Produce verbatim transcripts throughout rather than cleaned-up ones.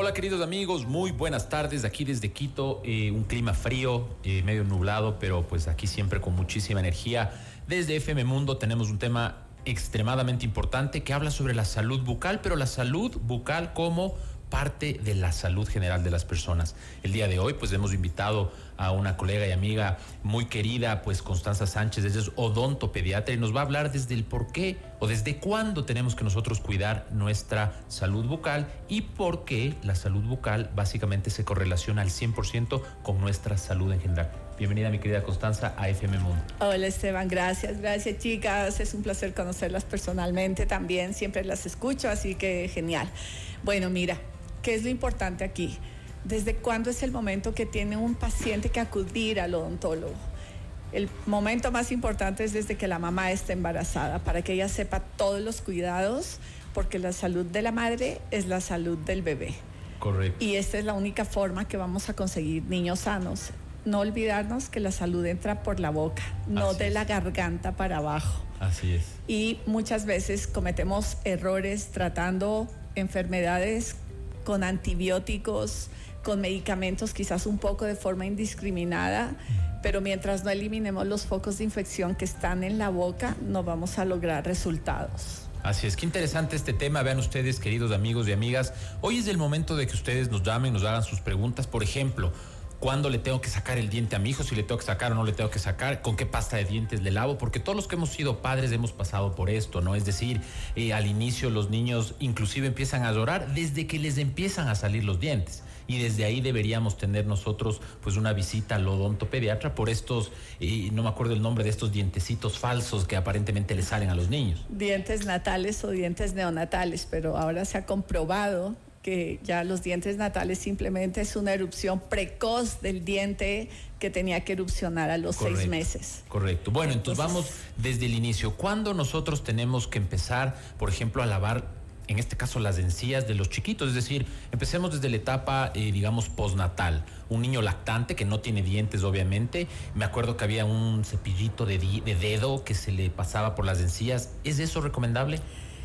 Hola queridos amigos, muy buenas tardes aquí desde Quito, eh, un clima frío, eh, medio nublado, pero pues aquí siempre con muchísima energía. Desde F M Mundo tenemos un tema extremadamente importante que habla sobre la salud bucal, pero la salud bucal como parte de la salud general de las personas. El día de hoy pues hemos invitado a una colega y amiga muy querida, pues Constanza Sánchez, ella es odontopediatra y nos va a hablar desde el por qué o desde cuándo tenemos que nosotros cuidar nuestra salud bucal y por qué la salud bucal básicamente se correlaciona al cien por ciento con nuestra salud en general. Bienvenida mi querida Constanza a F M Mundo. Hola Esteban, gracias, gracias chicas, es un placer conocerlas personalmente también, siempre las escucho, así que genial. Bueno, mira, ¿qué es lo importante aquí? ¿Desde cuándo es el momento que tiene un paciente que acudir al odontólogo? El momento más importante es desde que la mamá está embarazada, para que ella sepa todos los cuidados, porque la salud de la madre es la salud del bebé. Correcto. Y esta es la única forma que vamos a conseguir niños sanos. No olvidarnos que la salud entra por la boca, no Así de es. la garganta para abajo. Así es. Y muchas veces cometemos errores tratando enfermedades con antibióticos, con medicamentos quizás un poco de forma indiscriminada, pero mientras no eliminemos los focos de infección que están en la boca, no vamos a lograr resultados. Así es, qué interesante este tema. Vean ustedes, queridos amigos y amigas, hoy es el momento de que ustedes nos llamen, nos hagan sus preguntas. Por ejemplo, ¿cuándo le tengo que sacar el diente a mi hijo? Si le tengo que sacar o no le tengo que sacar, ¿con qué pasta de dientes le lavo? Porque todos los que hemos sido padres hemos pasado por esto, ¿no? Es decir, eh, al inicio los niños inclusive empiezan a llorar desde que les empiezan a salir los dientes. Y desde ahí deberíamos tener nosotros pues una visita al odontopediatra por estos, eh, no me acuerdo el nombre de estos dientecitos falsos que aparentemente le salen a los niños. Dientes natales o dientes neonatales, pero ahora se ha comprobado que ya los dientes natales simplemente es una erupción precoz del diente que tenía que erupcionar a los Correcto, seis meses. Correcto. Bueno, entonces, Entonces vamos desde el inicio. ¿Cuándo nosotros tenemos que empezar, por ejemplo, a lavar, en este caso, las encías de los chiquitos? Es decir, empecemos desde la etapa, eh, digamos, postnatal. Un niño lactante que no tiene dientes, obviamente. Me acuerdo que había un cepillito de, di- de dedo que se le pasaba por las encías. ¿Es eso recomendable?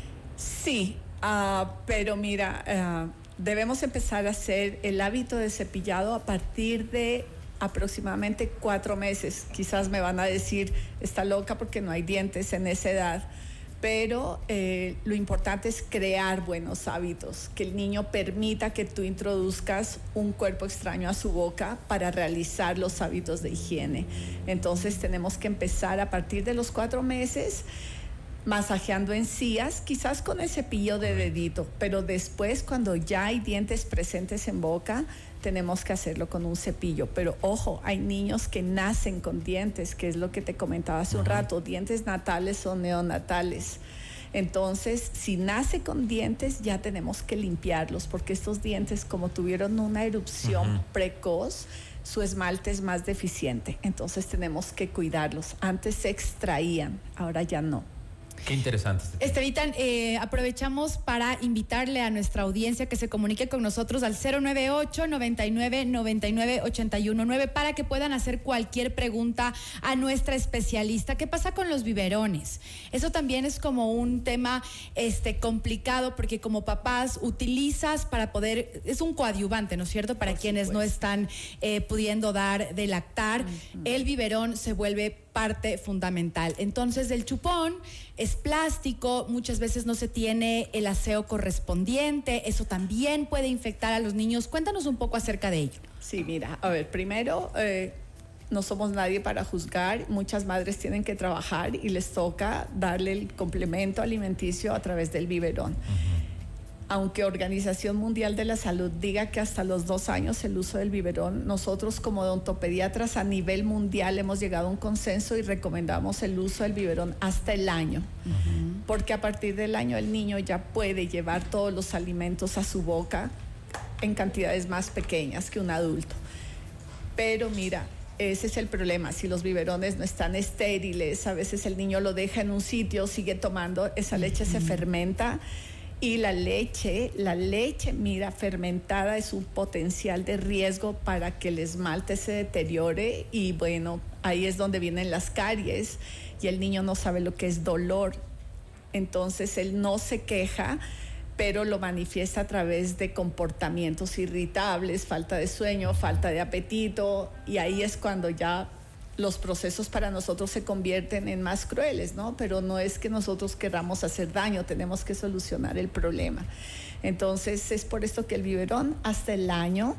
Sí, uh, pero mira, uh, debemos empezar a hacer el hábito de cepillado a partir de aproximadamente cuatro meses. Quizás me van a decir, está loca porque no hay dientes en esa edad, pero eh, lo importante es crear buenos hábitos, que el niño permita que tú introduzcas un cuerpo extraño a su boca para realizar los hábitos de higiene. Entonces tenemos que empezar a partir de los cuatro meses, masajeando encías, quizás con el cepillo de dedito, pero después cuando ya hay dientes presentes en boca, tenemos que hacerlo con un cepillo. Pero ojo, hay niños que nacen con dientes, que es lo que te comentaba hace un rato, dientes natales o neonatales. Entonces, si nace con dientes, ya tenemos que limpiarlos, porque estos dientes, como tuvieron una erupción uh-huh. precoz, su esmalte es más deficiente. Entonces tenemos que cuidarlos. Antes se extraían, ahora ya no. Qué interesante. Este Estevitan, eh, aprovechamos para invitarle a nuestra audiencia que se comunique con nosotros al cero nueve ocho, noventa y nueve, noventa y nueve, ochenta y uno nueve para que puedan hacer cualquier pregunta a nuestra especialista. ¿Qué pasa con los biberones? Eso también es como un tema este, complicado, porque como papás utilizas para poder, es un coadyuvante, ¿no es cierto? Para Por quienes supuesto. no están eh, pudiendo dar de lactar, uh-huh. el biberón se vuelve parte fundamental. Entonces el chupón es plástico, muchas veces no se tiene el aseo correspondiente, eso también puede infectar a los niños. Cuéntanos un poco acerca de ello. Sí, mira, a ver, primero, eh, no somos nadie para juzgar, muchas madres tienen que trabajar y les toca darle el complemento alimenticio a través del biberón. Uh-huh. Aunque Organización Mundial de la Salud diga que hasta los dos años el uso del biberón, nosotros como odontopediatras a nivel mundial hemos llegado a un consenso y recomendamos el uso del biberón hasta el año. Uh-huh. Porque a partir del año el niño ya puede llevar todos los alimentos a su boca en cantidades más pequeñas que un adulto. Pero mira, ese es el problema, si los biberones no están estériles, a veces el niño lo deja en un sitio, sigue tomando, esa leche uh-huh. se fermenta. Y la leche, la leche, mira, fermentada es un potencial de riesgo para que el esmalte se deteriore y bueno, ahí es donde vienen las caries y el niño no sabe lo que es dolor. Entonces él no se queja, pero lo manifiesta a través de comportamientos irritables, falta de sueño, falta de apetito, y ahí es cuando ya los procesos para nosotros se convierten en más crueles, ¿no? Pero no es que nosotros queramos hacer daño, tenemos que solucionar el problema. Entonces es por esto que el biberón hasta el año,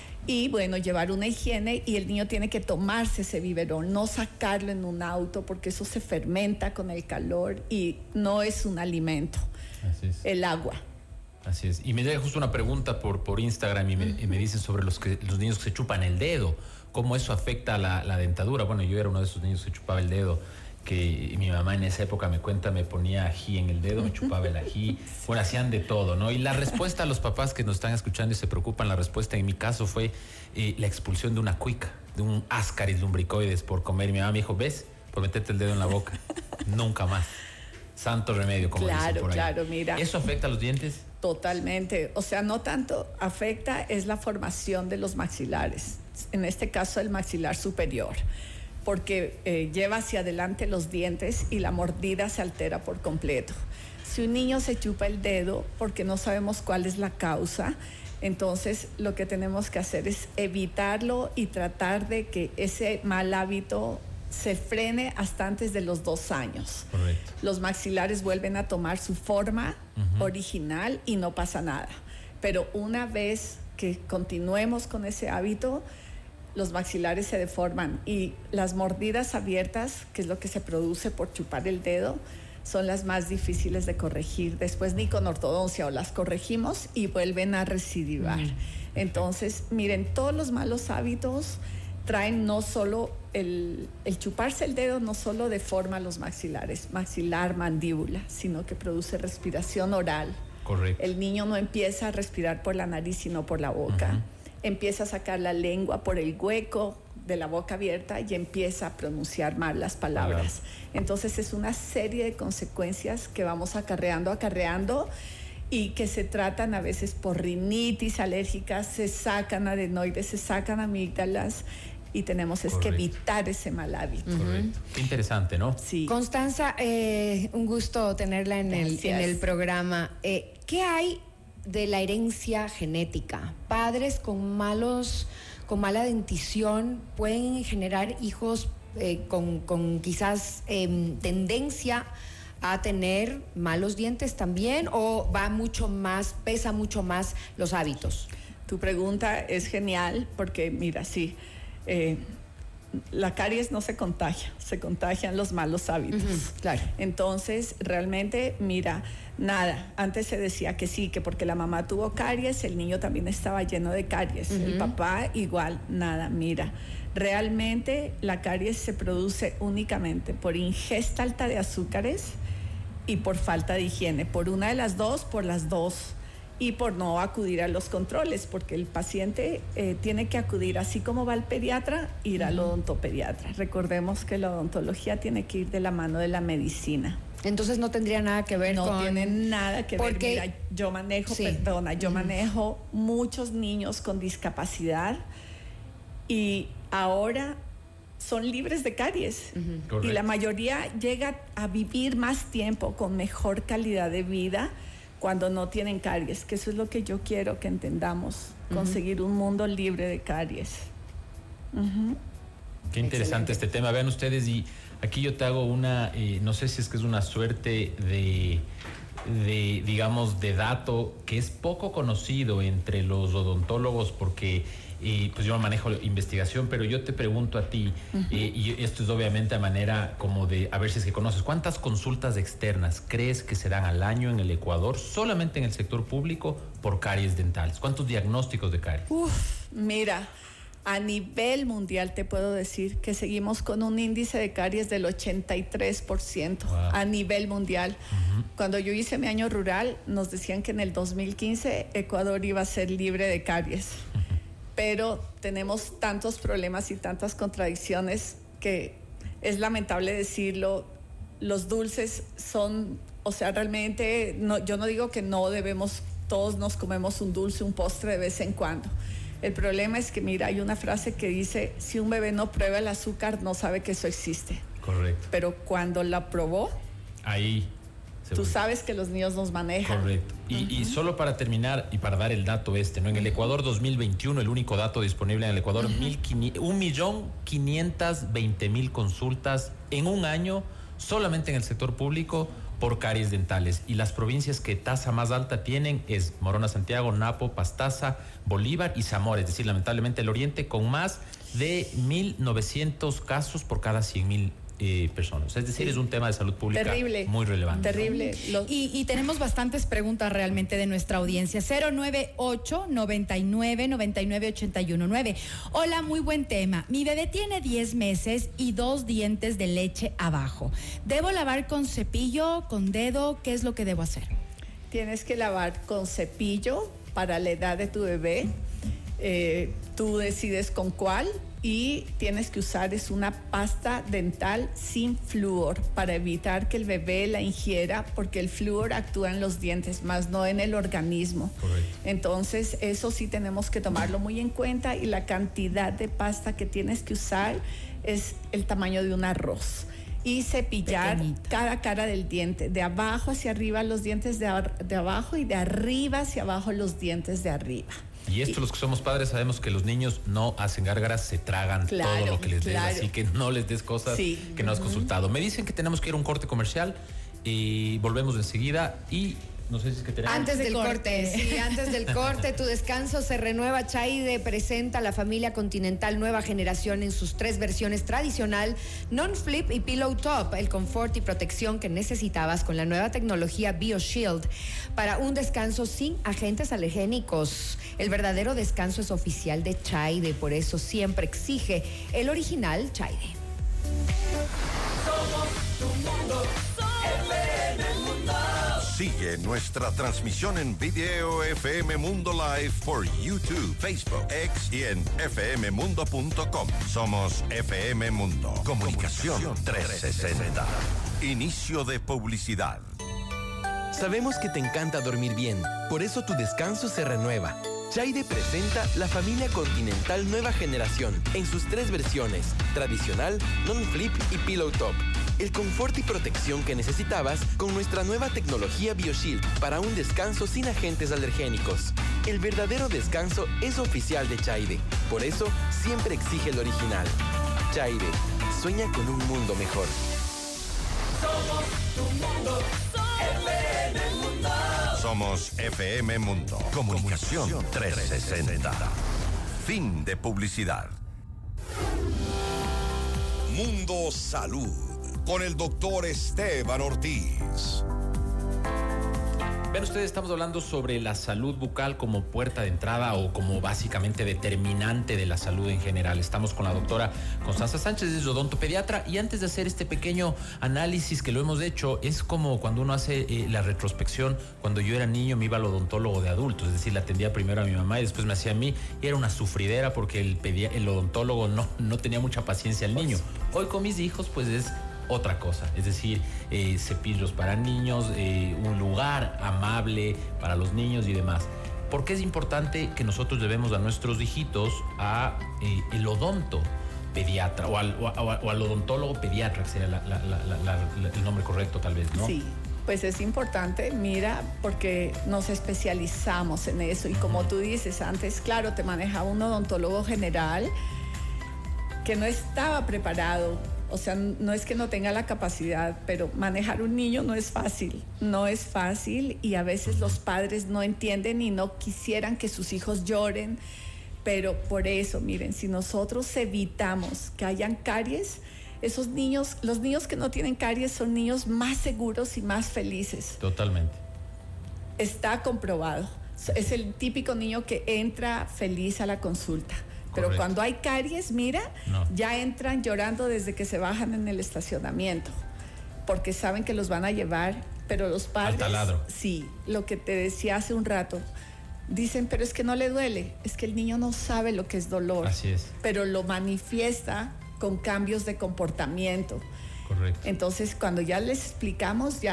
y bueno, llevar una higiene, y el niño tiene que tomarse ese biberón, no sacarlo en un auto porque eso se fermenta con el calor y no es un alimento. Así es. El agua. Así es. Y me llega justo una pregunta por, por Instagram y me, uh-huh. y me dicen sobre los, que, los niños que se chupan el dedo, cómo eso afecta la, la dentadura. Bueno, yo era uno de esos niños que chupaba el dedo, que mi mamá en esa época me cuenta, me ponía ají en el dedo, me chupaba el ají, bueno, hacían de todo, ¿no? Y la respuesta a los papás que nos están escuchando y se preocupan, la respuesta en mi caso fue eh, la expulsión de una cuica, de un ascaris lumbricoides por comer. Y mi mamá me dijo, ¿ves? Por meterte el dedo en la boca, nunca más. Santo remedio, como claro, dicen por ahí. Claro, mira. ¿Eso afecta a los dientes? Totalmente. O sea, no tanto afecta, es la formación de los maxilares. En este caso, el maxilar superior. Porque eh, lleva hacia adelante los dientes y la mordida se altera por completo. Si un niño se chupa el dedo porque no sabemos cuál es la causa, entonces lo que tenemos que hacer es evitarlo y tratar de que ese mal hábito se frene hasta antes de los dos años. Correcto. Los maxilares vuelven a tomar su forma uh-huh. original y no pasa nada. Pero una vez que continuemos con ese hábito, los maxilares se deforman, y las mordidas abiertas, que es lo que se produce por chupar el dedo, son las más difíciles de corregir después, ni con ortodoncia, o las corregimos y vuelven a recidivar. Mm. Entonces, miren, todos los malos hábitos traen no solo el, el chuparse el dedo, no solo deforma los maxilares, maxilar, mandíbula, sino que produce respiración oral. Correcto. El niño no empieza a respirar por la nariz, sino por la boca. Uh-huh. Empieza a sacar la lengua por el hueco de la boca abierta y empieza a pronunciar mal las palabras. Claro. Entonces es una serie de consecuencias que vamos acarreando, acarreando, y que se tratan a veces por rinitis alérgicas, se sacan adenoides, se sacan amígdalas, y tenemos es que evitar ese mal hábito. Correcto. Qué interesante, ¿no? Sí. Constanza, eh, un gusto tenerla en el, en el programa. Eh, ¿Qué hay de la herencia genética? Padres con malos, con mala dentición pueden generar hijos eh, con, con quizás eh, tendencia a tener malos dientes también, o va mucho más, pesa mucho más los hábitos. Tu pregunta es genial, porque mira, sí, eh, la caries no se contagia, se contagian los malos hábitos. Uh-huh, claro. Entonces, realmente, mira, nada, antes se decía que sí, que porque la mamá tuvo caries, el niño también estaba lleno de caries, uh-huh. el papá igual, nada, mira, realmente la caries se produce únicamente por ingesta alta de azúcares y por falta de higiene, por una de las dos, por las dos, y por no acudir a los controles, porque el paciente eh, tiene que acudir, así como va al pediatra, ir uh-huh. al odontopediatra. Recordemos que la odontología tiene que ir de la mano de la medicina. Entonces no tendría nada que ver no con... No tiene nada que porque... ver. Mira, yo manejo, sí. perdona, yo uh-huh. manejo muchos niños con discapacidad, y ahora son libres de caries. Uh-huh. Y la mayoría llega a vivir más tiempo con mejor calidad de vida cuando no tienen caries, que eso es lo que yo quiero que entendamos, uh-huh. conseguir un mundo libre de caries. Uh-huh. Qué interesante Excelente. Este tema. Vean ustedes, y aquí yo te hago una, eh, no sé si es que es una suerte de, de, digamos, de dato que es poco conocido entre los odontólogos, porque y pues yo manejo investigación, pero yo te pregunto a ti, uh-huh. eh, y esto es obviamente a manera como de, a ver si es que conoces, ¿cuántas consultas externas crees que se dan al año en el Ecuador, solamente en el sector público, por caries dentales? ¿Cuántos diagnósticos de caries? Uf, mira, a nivel mundial te puedo decir que seguimos con un índice de caries del ochenta y tres por ciento wow. a nivel mundial. Uh-huh. Cuando yo hice mi año rural, nos decían que en el dos mil quince Ecuador iba a ser libre de caries. Uh-huh. Pero tenemos tantos problemas y tantas contradicciones que es lamentable decirlo. Los dulces son, o sea, realmente, no, yo no digo que no debemos, todos nos comemos un dulce, un postre de vez en cuando. El problema es que, mira, hay una frase que dice, si un bebé no prueba el azúcar, no sabe que eso existe. Correcto. Pero cuando la probó, ahí Tú sabes que los niños nos manejan. Correcto. Y, uh-huh. y solo para terminar y para dar el dato este, ¿no? En el Ecuador dos mil veintiuno, el único dato disponible en el Ecuador, uh-huh. un millón quinientas veinte mil consultas en un año solamente en el sector público por caries dentales. Y las provincias que tasa más alta tienen es Morona, Santiago, Napo, Pastaza, Bolívar y Zamora. Es decir, lamentablemente el Oriente con más de mil novecientos casos por cada cien mil Eh, personas. Es decir, sí. es un tema de salud pública terrible, muy relevante. Terrible. ¿No? Y, y tenemos bastantes preguntas realmente de nuestra audiencia. cero nueve ocho, noventa y nueve, noventa y nueve, ochenta y uno nueve. Hola, muy buen tema. Mi bebé tiene diez meses y dos dientes de leche abajo. ¿Debo lavar con cepillo, con dedo? ¿Qué es lo que debo hacer? Tienes que lavar con cepillo para la edad de tu bebé. Eh, tú decides con cuál. Y tienes que usar es una pasta dental sin flúor para evitar que el bebé la ingiera, porque el flúor actúa en los dientes, más no en el organismo. Correcto. Entonces eso sí tenemos que tomarlo muy en cuenta, y la cantidad de pasta que tienes que usar es el tamaño de un arroz. Y cepillar Pequeñita. cada cara del diente, de abajo hacia arriba los dientes de, de abajo y de arriba hacia abajo los dientes de arriba. Y esto, los que somos padres sabemos que los niños no hacen gárgaras, se tragan claro, todo lo que les claro. des, así que no les des cosas sí. que no has uh-huh. consultado. Me dicen que tenemos que ir a un corte comercial y volvemos enseguida. Y no sé si es que tenemos... Antes del corte, corte sí, antes del corte, tu descanso se renueva. Chaide presenta a la familia Continental nueva generación en sus tres versiones: tradicional, non-flip y pillow top. El confort y protección que necesitabas con la nueva tecnología BioShield para un descanso sin agentes alergénicos. El verdadero descanso es oficial de Chaide, por eso siempre exige el original Chaide. Somos tu mundo, F M Mundo. Sigue nuestra transmisión en video F M Mundo Live por YouTube, Facebook, X y en f m mundo punto com. Somos F M Mundo. Comunicación trescientos sesenta. Inicio de publicidad. Sabemos que te encanta dormir bien, por eso tu descanso se renueva. Chaide presenta la familia Continental nueva generación en sus tres versiones: tradicional, non-flip y pillow top. El confort y protección que necesitabas con nuestra nueva tecnología BioShield para un descanso sin agentes alergénicos. El verdadero descanso es oficial de Chaide, por eso siempre exige el original. Chaide, sueña con un mundo mejor. Somos tu mundo, F M Mundo. Somos F M Mundo. Comunicación trescientos sesenta. Fin de publicidad. Mundo Salud con el doctor Esteban Ortiz. Ven ustedes, estamos hablando sobre la salud bucal como puerta de entrada o como básicamente determinante de la salud en general. Estamos con la doctora Constanza Sánchez, es odontopediatra, y antes de hacer este pequeño análisis que lo hemos hecho, es como cuando uno hace eh, la retrospección. Cuando yo era niño me iba al odontólogo de adultos, es decir, la atendía primero a mi mamá y después me hacía a mí, y era una sufridera porque el, pedia, el odontólogo no, no tenía mucha paciencia al niño. Hoy con mis hijos pues es otra cosa, es decir, eh, cepillos para niños, eh, un lugar amable para los niños y demás. ¿Por qué es importante que nosotros llevemos a nuestros hijitos a eh, el odonto pediatra o al, o, a, o al odontólogo pediatra, que sería la, la, la, la, la, el nombre correcto tal vez, ¿no? Sí, pues es importante, mira, porque nos especializamos en eso, y como tú dices, antes, claro, te manejaba un odontólogo general que no estaba preparado. O sea, no es que no tenga la capacidad, pero manejar un niño no es fácil, no es fácil, y a veces los padres no entienden y no quisieran que sus hijos lloren, pero por eso, miren, si nosotros evitamos que hayan caries, esos niños, los niños que no tienen caries son niños más seguros y más felices. Totalmente. Está comprobado. Es el típico niño que entra feliz a la consulta. Pero correcto. Cuando hay caries, mira, no. ya entran llorando desde que se bajan en el estacionamiento, porque saben que los van a llevar, pero los padres... Al taladro. Sí, lo que te decía hace un rato, dicen, pero es que no le duele, es que el niño no sabe lo que es dolor. Así es. Pero lo manifiesta con cambios de comportamiento. Correcto. Entonces, cuando ya les explicamos, ya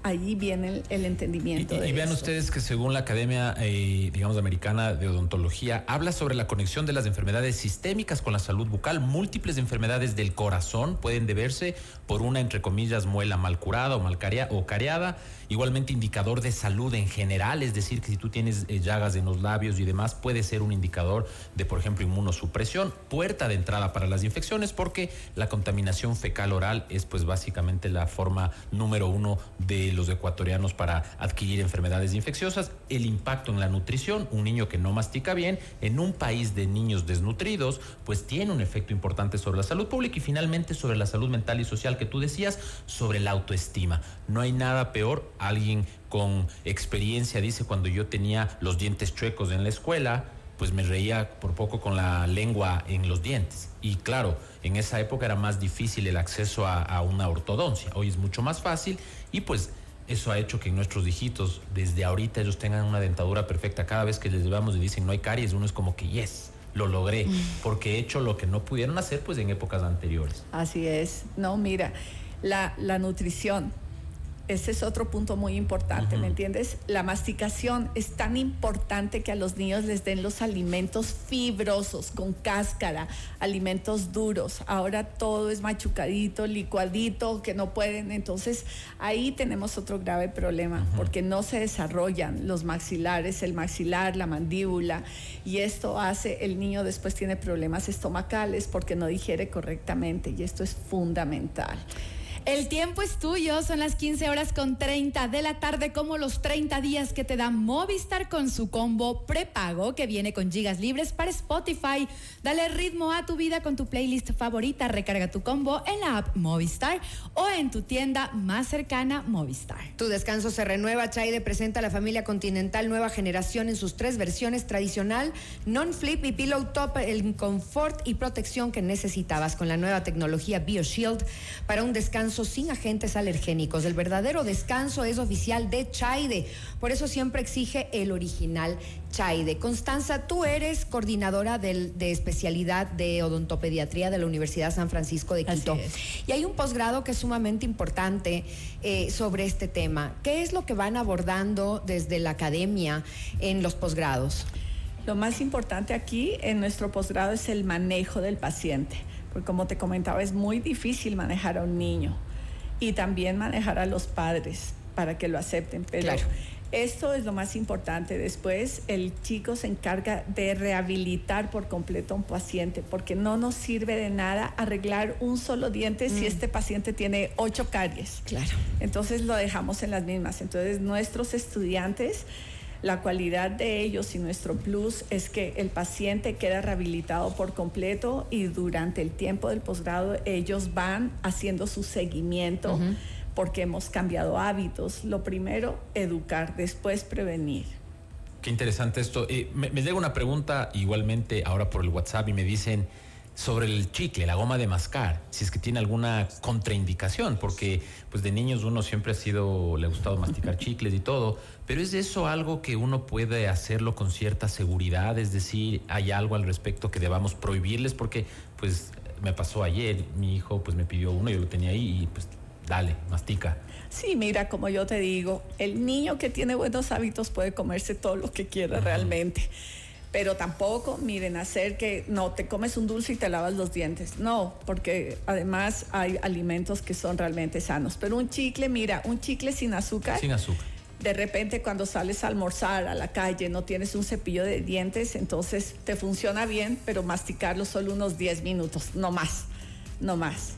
ahí viene el, el entendimiento. Y, y, de y vean eso. ustedes que según la Academia, eh, digamos, Americana de Odontología, habla sobre la conexión de las enfermedades sistémicas con la salud bucal. Múltiples enfermedades del corazón pueden deberse por una, entre comillas, muela mal curada o mal carea, o careada. Igualmente indicador de salud en general, es decir, que si tú tienes eh, llagas en los labios y demás, puede ser un indicador de, por ejemplo, inmunosupresión, puerta de entrada para las infecciones, porque la contaminación fecal oral es pues básicamente la forma número uno de los ecuatorianos para adquirir enfermedades infecciosas. El impacto en la nutrición, un niño que no mastica bien, en un país de niños desnutridos, pues tiene un efecto importante sobre la salud pública y finalmente sobre la salud mental y social que tú decías, sobre la autoestima. No hay nada peor. Alguien con experiencia dice, cuando yo tenía los dientes chuecos en la escuela, pues me reía por poco con la lengua en los dientes. Y claro, en esa época era más difícil el acceso a, a una ortodoncia. Hoy es mucho más fácil y pues eso ha hecho que nuestros hijitos, desde ahorita, ellos tengan una dentadura perfecta. Cada vez que les llevamos y dicen no hay caries, uno es como que yes, lo logré, porque he hecho lo que no pudieron hacer pues en épocas anteriores. Así es. No, mira, la, la nutrición. Ese es otro punto muy importante, uh-huh. ¿me entiendes? La masticación es tan importante que a los niños les den los alimentos fibrosos, con cáscara, alimentos duros. Ahora todo es machucadito, licuadito, que no pueden. Entonces, ahí tenemos otro grave problema, uh-huh. porque no se desarrollan los maxilares, el maxilar, la mandíbula, y esto hace, el niño después tiene problemas estomacales porque no digiere correctamente, y esto es fundamental. El tiempo es tuyo, son las quince horas con treinta de la tarde, como los treinta días que te da Movistar con su combo prepago que viene con gigas libres para Spotify. Dale ritmo a tu vida con tu playlist favorita, recarga tu combo en la app Movistar o en tu tienda más cercana Movistar. Tu descanso se renueva. Chaide presenta a la familia Continental nueva generación en sus tres versiones: tradicional, non-flip y pillow top, el confort y protección que necesitabas con la nueva tecnología BioShield para un descanso sin agentes alergénicos. El verdadero descanso es oficial de Chaide, por eso siempre exige el original Chaide. Constanza, tú eres coordinadora del, de especialidad de odontopediatría de la Universidad San Francisco de Quito. Y hay un posgrado que es sumamente importante eh, sobre este tema. ¿Qué es lo que van abordando desde la academia en los posgrados? Lo más importante aquí en nuestro posgrado es el manejo del paciente, porque como te comentaba, es muy difícil manejar a un niño y también manejar a los padres para que lo acepten, pero claro. Esto es lo más importante. Después el chico se encarga de rehabilitar por completo a un paciente, porque no nos sirve de nada arreglar un solo diente mm. si este paciente tiene ocho caries. Claro. Entonces lo dejamos en las mismas. Entonces nuestros estudiantes, la cualidad de ellos y nuestro plus es que el paciente queda rehabilitado por completo y durante el tiempo del posgrado ellos van haciendo su seguimiento uh-huh. porque hemos cambiado hábitos. Lo primero, educar, después prevenir. Qué interesante esto. Eh, me, me llega una pregunta igualmente ahora por el WhatsApp y me dicen sobre el chicle, la goma de mascar, si es que tiene alguna contraindicación, porque pues de niños uno siempre ha sido, le ha gustado masticar chicles y todo, pero ¿es eso algo que uno puede hacerlo con cierta seguridad? Es decir, ¿hay algo al respecto que debamos prohibirles? Porque pues me pasó ayer, mi hijo pues me pidió uno, yo lo tenía ahí y pues dale, mastica. Sí, mira, como yo te digo, el niño que tiene buenos hábitos puede comerse todo lo que quiera uh-huh. realmente. Pero tampoco, miren, hacer que no te comes un dulce y te lavas los dientes. No, porque además hay alimentos que son realmente sanos. Pero un chicle, mira, un chicle sin azúcar. Sin azúcar. De repente cuando sales a almorzar a la calle, no tienes un cepillo de dientes, entonces te funciona bien, pero masticarlo solo unos diez minutos, no más, no más.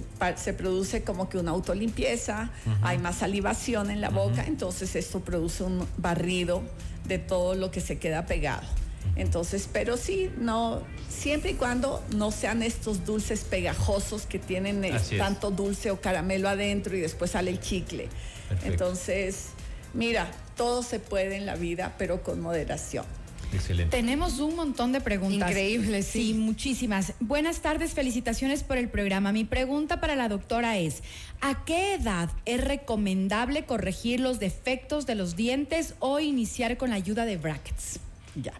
Se produce como que una autolimpieza, uh-huh. hay más salivación en la uh-huh. boca, entonces esto produce un barrido de todo lo que se queda pegado. Entonces, pero sí, no, siempre y cuando no sean estos dulces pegajosos que tienen el, tanto dulce o caramelo adentro y después sale el chicle. Perfecto. Entonces, mira, todo se puede en la vida, pero con moderación. Excelente. Tenemos un montón de preguntas. Increíble, sí. Sí, muchísimas. Buenas tardes, felicitaciones por el programa. Mi pregunta para la doctora es, ¿a qué edad es recomendable corregir los defectos de los dientes o iniciar con la ayuda de brackets? Ya.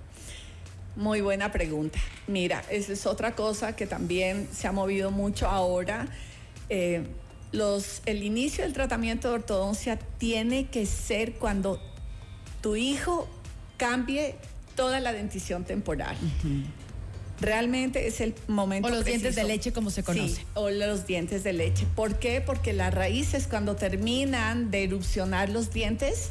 Muy buena pregunta. Mira, esa es otra cosa que también se ha movido mucho ahora. Eh, los, el inicio del tratamiento de ortodoncia tiene que ser cuando tu hijo cambie toda la dentición temporal. Uh-huh. Realmente es el momento O los preciso. dientes de leche, como se conoce. Sí, o los dientes de leche. ¿Por qué? Porque las raíces, cuando terminan de erupcionar los dientes,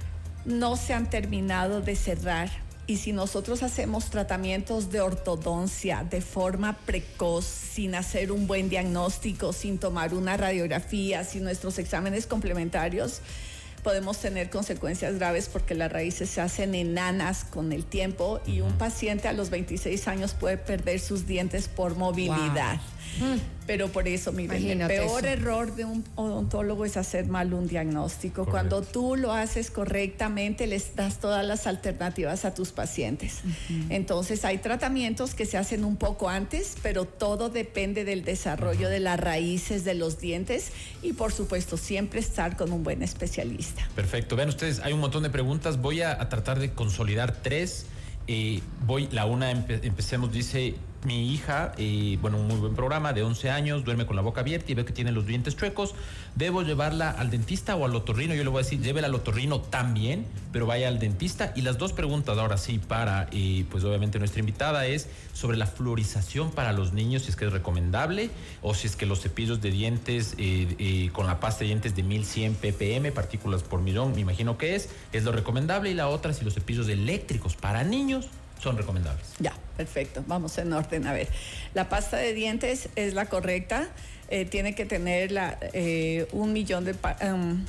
no se han terminado de cerrar. Y si nosotros hacemos tratamientos de ortodoncia de forma precoz, sin hacer un buen diagnóstico, sin tomar una radiografía, sin nuestros exámenes complementarios, podemos tener consecuencias graves porque las raíces se hacen enanas con el tiempo y un paciente a los veintiséis años puede perder sus dientes por movilidad. Wow. Pero por eso, miren, Imagínate el peor eso. error de un odontólogo es hacer mal un diagnóstico. Correcto. Cuando tú lo haces correctamente, les das todas las alternativas a tus pacientes. Uh-huh. Entonces, hay tratamientos que se hacen un poco antes, pero todo depende del desarrollo uh-huh. de las raíces de los dientes y, por supuesto, siempre estar con un buen especialista. Perfecto. Vean ustedes, hay un montón de preguntas. Voy a, a tratar de consolidar tres. Eh, voy, la una, empe- empecemos, dice... Mi hija, eh, bueno, un muy buen programa, de once años, duerme con la boca abierta y veo que tiene los dientes chuecos. ¿Debo llevarla al dentista o al otorrino? Yo le voy a decir, llévela al otorrino también, pero vaya al dentista. Y las dos preguntas ahora sí para, eh, pues obviamente nuestra invitada es sobre la fluorización para los niños, si es que es recomendable o si es que los cepillos de dientes eh, eh, con la pasta de dientes de mil cien ppm, partículas por millón, me imagino que es, es lo recomendable. Y la otra, si los cepillos eléctricos para niños son recomendables. Ya, perfecto. Vamos en orden. A ver, la pasta de dientes es la correcta. Eh, tiene que tener la, eh, un millón de... Pa- um,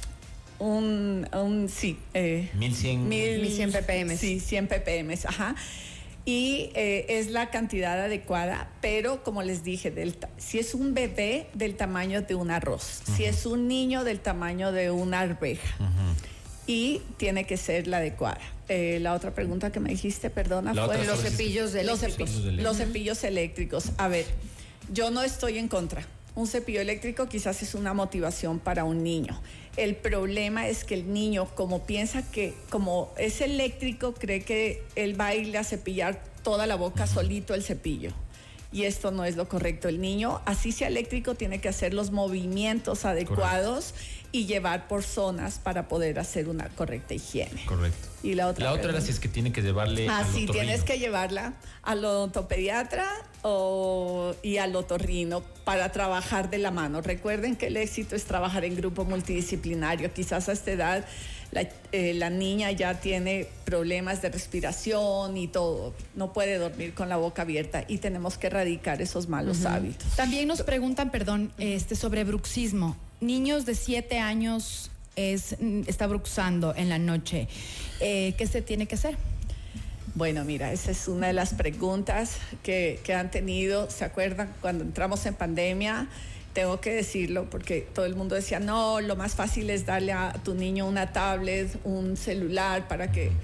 un, un, sí. Eh, mil cien. Mil cien ppm. Sí, cien ppm. Ajá. Y eh, es la cantidad adecuada, pero como les dije, del ta- si es un bebé, del tamaño de un arroz. Uh-huh. Si es un niño, del tamaño de una arveja. Uh-huh. Y tiene que ser la adecuada. Eh, la otra pregunta que me dijiste, perdona, la fue los cepillos de los cepillos, los cepillos eléctricos. A ver, yo no estoy en contra. Un cepillo eléctrico quizás es una motivación para un niño. El problema es que el niño, como piensa que, como es eléctrico, cree que él va a irle a cepillar toda la boca uh-huh. solito el cepillo. Y esto no es lo correcto. El niño, así sea eléctrico, tiene que hacer los movimientos adecuados. Correcto. Y llevar por zonas para poder hacer una correcta higiene. Correcto. Y la otra, la otra era si es que tiene que llevarle ah, al sí, otorrino. Tienes que llevarla al odontopediatra o, y al otorrino para trabajar de la mano. Recuerden que el éxito es trabajar en grupo multidisciplinario. Quizás a esta edad la, eh, la niña ya tiene problemas de respiración y todo. No puede dormir con la boca abierta y tenemos que erradicar esos malos uh-huh. hábitos. También nos preguntan, perdón, este, sobre bruxismo. Niños de siete años es, está bruxando en la noche. Eh, ¿Qué se tiene que hacer? Bueno, mira, esa es una de las preguntas que, que han tenido. ¿Se acuerdan cuando entramos en pandemia? Tengo que decirlo porque todo el mundo decía, no, lo más fácil es darle a tu niño una tablet, un celular para que...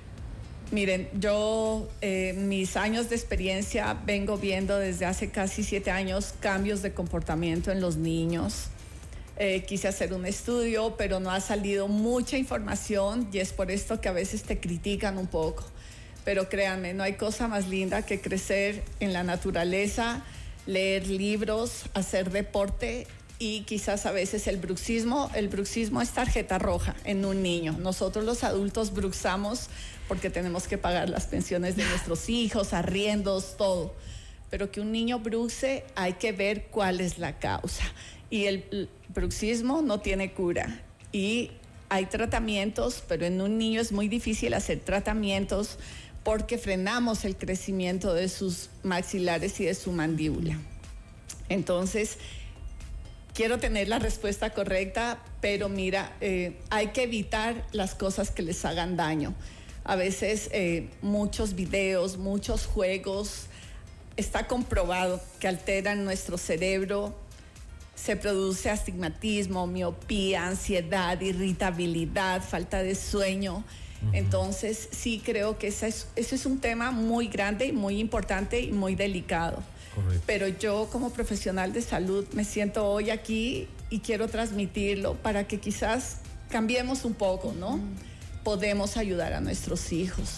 Miren, yo eh, mis años de experiencia vengo viendo desde hace casi siete años cambios de comportamiento en los niños. Eh, quise hacer un estudio, pero no ha salido mucha información y es por esto que a veces te critican un poco. Pero créanme, no hay cosa más linda que crecer en la naturaleza, leer libros, hacer deporte y quizás a veces el bruxismo. El bruxismo es tarjeta roja en un niño. Nosotros los adultos bruxamos porque tenemos que pagar las pensiones de nuestros hijos, arriendos, todo. Pero que un niño bruxe hay que ver cuál es la causa. Y el bruxismo no tiene cura y hay tratamientos, pero en un niño es muy difícil hacer tratamientos porque frenamos el crecimiento de sus maxilares y de su mandíbula. Entonces, quiero tener la respuesta correcta, pero mira, eh, hay que evitar las cosas que les hagan daño. A veces eh, muchos videos, muchos juegos, está comprobado que alteran nuestro cerebro. Se produce astigmatismo, miopía, ansiedad, irritabilidad, falta de sueño. Uh-huh. Entonces, sí creo que ese es, ese es un tema muy grande, muy importante y muy delicado. Correcto. Pero yo como profesional de salud me siento hoy aquí y quiero transmitirlo para que quizás cambiemos un poco, ¿no? Uh-huh. Podemos ayudar a nuestros hijos.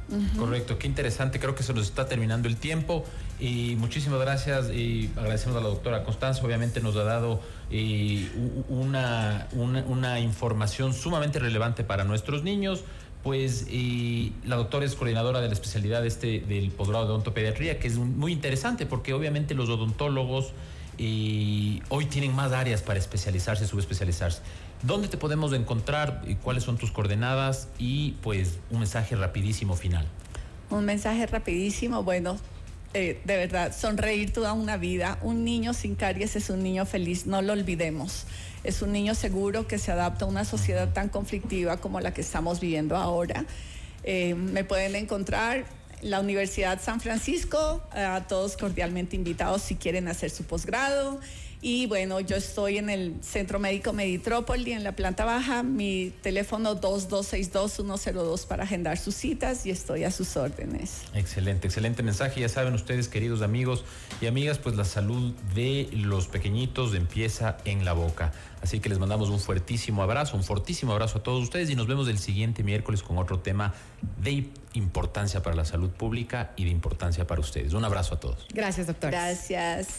Uh-huh. Correcto, qué interesante. Creo que se nos está terminando el tiempo. Y muchísimas gracias. Y agradecemos a la doctora Constanza. Obviamente nos ha dado eh, una, una, una información sumamente relevante para nuestros niños. Pues eh, la doctora es coordinadora de la especialidad este del posgrado de odontopediatría, que es un, muy interesante porque obviamente los odontólogos eh, hoy tienen más áreas para especializarse, subespecializarse. ¿Dónde te podemos encontrar? ¿Cuáles son tus coordenadas? Y pues un mensaje rapidísimo final. Un mensaje rapidísimo, bueno, eh, de verdad, sonreír toda una vida. Un niño sin caries es un niño feliz, no lo olvidemos. Es un niño seguro que se adapta a una sociedad tan conflictiva como la que estamos viviendo ahora. Eh, me pueden encontrar en la Universidad San Francisco, a todos cordialmente invitados si quieren hacer su posgrado. Y bueno, yo estoy en el Centro Médico Meditrópoli, en la planta baja. Mi teléfono dos dos seis dos, uno cero dos para agendar sus citas y estoy a sus órdenes. Excelente, excelente mensaje. Ya saben ustedes, queridos amigos y amigas, pues la salud de los pequeñitos empieza en la boca. Así que les mandamos un fuertísimo abrazo, un fortísimo abrazo a todos ustedes y nos vemos el siguiente miércoles con otro tema de importancia para la salud pública y de importancia para ustedes. Un abrazo a todos. Gracias, doctor. Gracias.